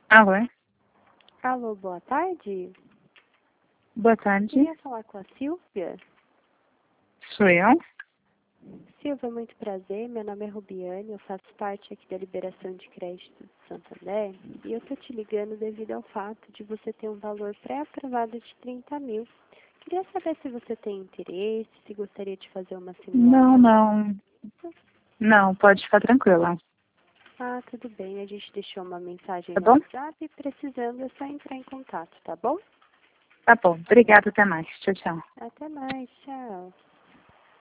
Alô? Alô, boa tarde. Boa tarde. Queria falar com a Silvia. Sou eu? Silvia, muito prazer. Meu nome é Rubiane, eu faço parte aqui da Liberação de Crédito de Santander. E eu tô te ligando devido ao fato de você ter um valor pré-aprovado de 30 mil. Queria saber se você tem interesse, se gostaria de fazer uma simulação. Não. Não, pode ficar tranquila. Ah, tudo bem. A gente deixou uma mensagem Tá no bom? WhatsApp e precisando é só entrar em contato, tá bom? Tá bom. Obrigada, até mais. Tchau, tchau. Até mais, tchau.